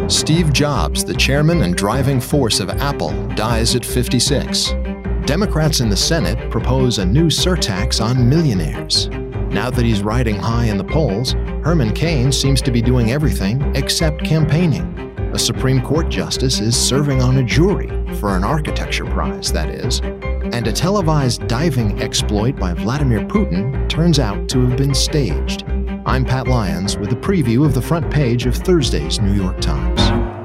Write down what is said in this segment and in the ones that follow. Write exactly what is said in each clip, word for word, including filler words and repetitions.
Steve Jobs, the chairman and driving force of Apple, dies at fifty-six. Democrats in the Senate propose a new surtax on millionaires. Now that he's riding high in the polls, Herman Cain seems to be doing everything except campaigning. A Supreme Court justice is serving on a jury for an architecture prize, that is. And a televised diving exploit by Vladimir Putin turns out to have been staged. I'm Pat Lyons with a preview of the front page of Thursday's New York Times.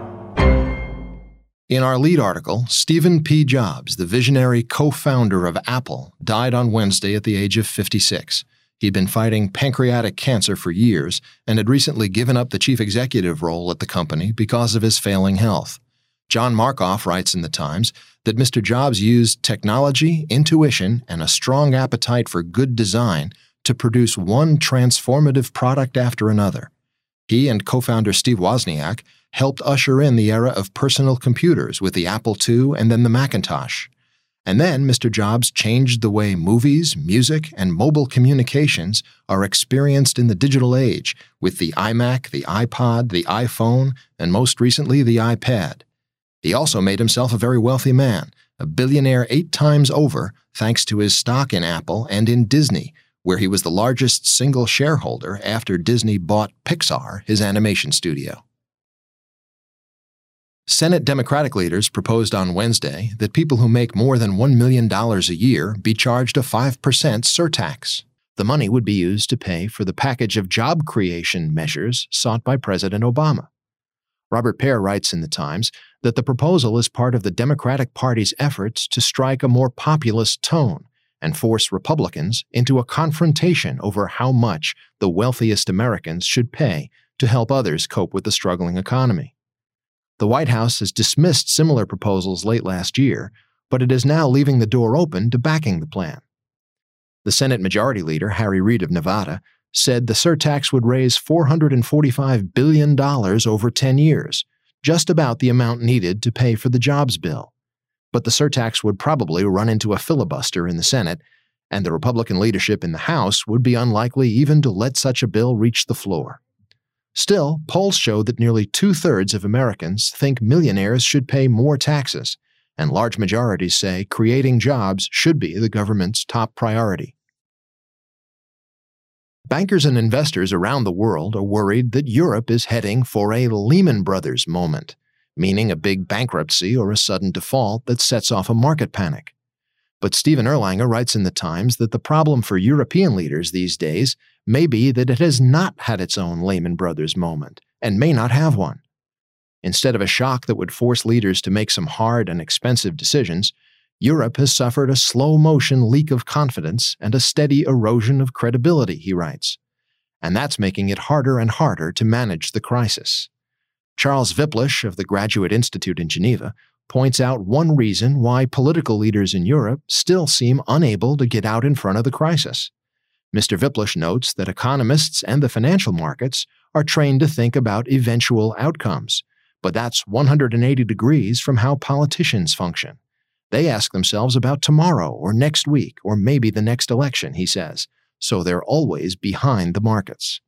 In our lead article, Stephen P. Jobs, the visionary co-founder of Apple, died on Wednesday at the age of fifty-six. He'd been fighting pancreatic cancer for years and had recently given up the chief executive role at the company because of his failing health. John Markoff writes in the Times that Mister Jobs used technology, intuition, and a strong appetite for good design to produce one transformative product after another. He and co-founder Steve Wozniak helped usher in the era of personal computers with the Apple two and then the Macintosh. And then Mister Jobs changed the way movies, music, and mobile communications are experienced in the digital age with the iMac, the iPod, the iPhone, and most recently the iPad. He also made himself a very wealthy man, a billionaire eight times over thanks to his stock in Apple and in Disney, where he was the largest single shareholder after Disney bought Pixar, his animation studio. Senate Democratic leaders proposed on Wednesday that people who make more than one million dollars a year be charged a five percent surtax. The money would be used to pay for the package of job creation measures sought by President Obama. Robert Pear writes in the Times that the proposal is part of the Democratic Party's efforts to strike a more populist tone and force Republicans into a confrontation over how much the wealthiest Americans should pay to help others cope with the struggling economy. The White House has dismissed similar proposals late last year, but it is now leaving the door open to backing the plan. The Senate Majority Leader, Harry Reid of Nevada, said the surtax would raise four hundred forty-five billion dollars over ten years, just about the amount needed to pay for the Jobs bill. But the surtax would probably run into a filibuster in the Senate, and the Republican leadership in the House would be unlikely even to let such a bill reach the floor. Still, polls show that nearly two-thirds of Americans think millionaires should pay more taxes, and large majorities say creating jobs should be the government's top priority. Bankers and investors around the world are worried that Europe is heading for a Lehman Brothers moment, meaning a big bankruptcy or a sudden default that sets off a market panic. But Stephen Erlanger writes in the Times that the problem for European leaders these days may be that it has not had its own Lehman Brothers moment and may not have one. Instead of a shock that would force leaders to make some hard and expensive decisions, Europe has suffered a slow-motion leak of confidence and a steady erosion of credibility, he writes. And that's making it harder and harder to manage the crisis. Charles Viplish of the Graduate Institute in Geneva points out one reason why political leaders in Europe still seem unable to get out in front of the crisis. Mister Viplish notes that economists and the financial markets are trained to think about eventual outcomes, but that's one hundred eighty degrees from how politicians function. They ask themselves about tomorrow or next week or maybe the next election, he says, so they're always behind the markets.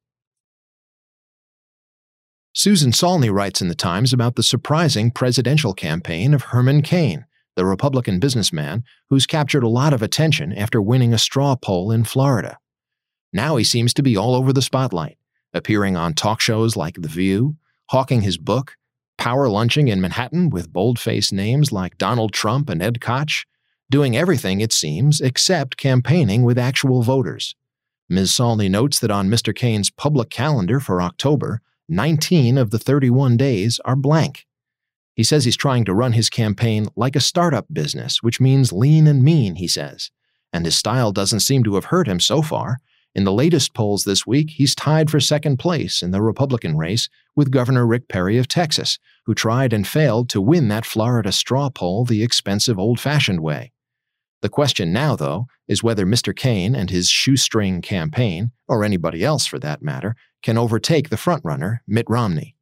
Susan Saulney writes in the Times about the surprising presidential campaign of Herman Cain, the Republican businessman who's captured a lot of attention after winning a straw poll in Florida. Now he seems to be all over the spotlight, appearing on talk shows like The View, hawking his book, power lunching in Manhattan with bold-faced names like Donald Trump and Ed Koch, doing everything, it seems, except campaigning with actual voters. Miz Saulney notes that on Mister Cain's public calendar for October, nineteen of the thirty-one days are blank. He says he's trying to run his campaign like a startup business, which means lean and mean, he says. And his style doesn't seem to have hurt him so far. In the latest polls this week, he's tied for second place in the Republican race with Governor Rick Perry of Texas, who tried and failed to win that Florida straw poll the expensive old-fashioned way. The question now, though, is whether Mister Cain and his shoestring campaign, or anybody else for that matter, can overtake the frontrunner, Mitt Romney.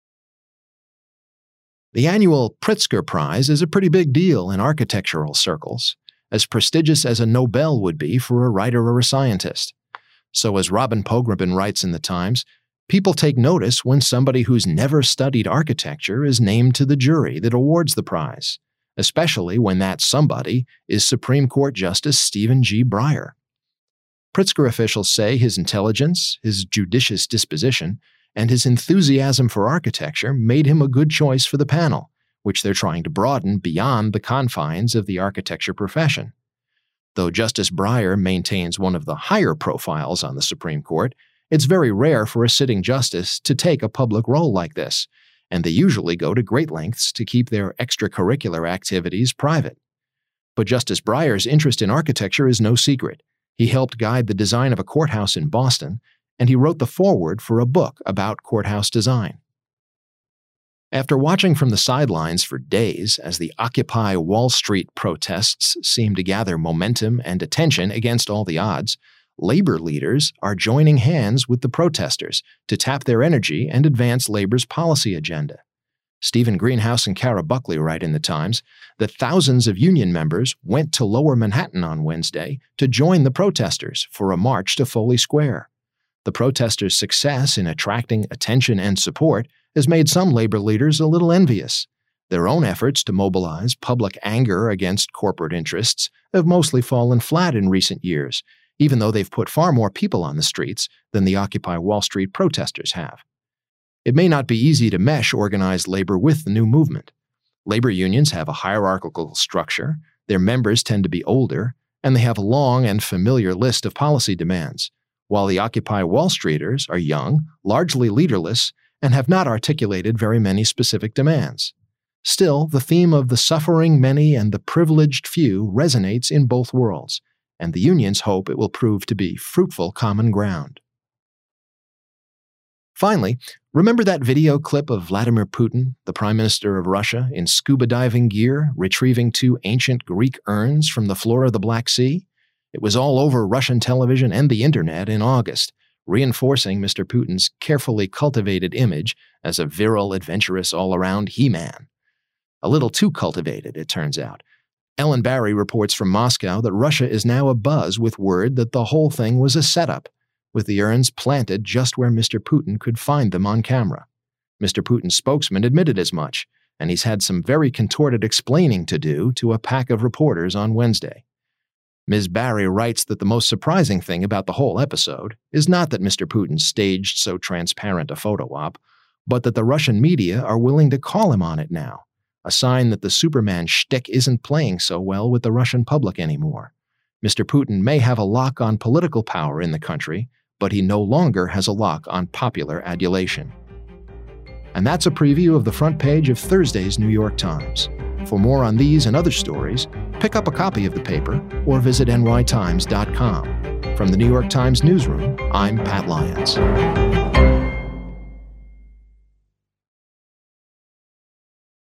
The annual Pritzker Prize is a pretty big deal in architectural circles, as prestigious as a Nobel would be for a writer or a scientist. So as Robin Pogrebin writes in the Times, People take notice when somebody who's never studied architecture is named to the jury that awards the prize, especially when that somebody is Supreme Court Justice Stephen G. Breyer. Pritzker officials say his intelligence, his judicious disposition, and his enthusiasm for architecture made him a good choice for the panel, which they're trying to broaden beyond the confines of the architecture profession. Though Justice Breyer maintains one of the higher profiles on the Supreme Court, it's very rare for a sitting justice to take a public role like this, and they usually go to great lengths to keep their extracurricular activities private. But Justice Breyer's interest in architecture is no secret. He helped guide the design of a courthouse in Boston, and he wrote the foreword for a book about courthouse design. After watching from the sidelines for days as the Occupy Wall Street protests seemed to gather momentum and attention against all the odds, labor leaders are joining hands with the protesters to tap their energy and advance labor's policy agenda. Stephen Greenhouse and Kara Buckley write in the Times that thousands of union members went to Lower Manhattan on Wednesday to join the protesters for a march to Foley Square. The protesters' success in attracting attention and support has made some labor leaders a little envious. Their own efforts to mobilize public anger against corporate interests have mostly fallen flat in recent years, even though they've put far more people on the streets than the Occupy Wall Street protesters have. It may not be easy to mesh organized labor with the new movement. Labor unions have a hierarchical structure, their members tend to be older, and they have a long and familiar list of policy demands, while the Occupy Wall Streeters are young, largely leaderless, and have not articulated very many specific demands. Still, the theme of the suffering many and the privileged few resonates in both worlds, and the unions hope it will prove to be fruitful common ground. Finally, remember that video clip of Vladimir Putin, the Prime Minister of Russia, in scuba diving gear, retrieving two ancient Greek urns from the floor of the Black Sea? It was all over Russian television and the internet in August, reinforcing Mister Putin's carefully cultivated image as a virile, adventurous, all-around He-Man. A little too cultivated, it turns out. Ellen Barry reports from Moscow that Russia is now abuzz with word that the whole thing was a setup, with the urns planted just where Mister Putin could find them on camera. Mister Putin's spokesman admitted as much, and he's had some very contorted explaining to do to a pack of reporters on Wednesday. Miz Barry writes that the most surprising thing about the whole episode is not that Mister Putin staged so transparent a photo op, but that the Russian media are willing to call him on it now, a sign that the Superman shtick isn't playing so well with the Russian public anymore. Mister Putin may have a lock on political power in the country, but he no longer has a lock on popular adulation. And that's a preview of the front page of Thursday's New York Times. For more on these and other stories, pick up a copy of the paper or visit N Y Times dot com. From the New York Times newsroom, I'm Pat Lyons.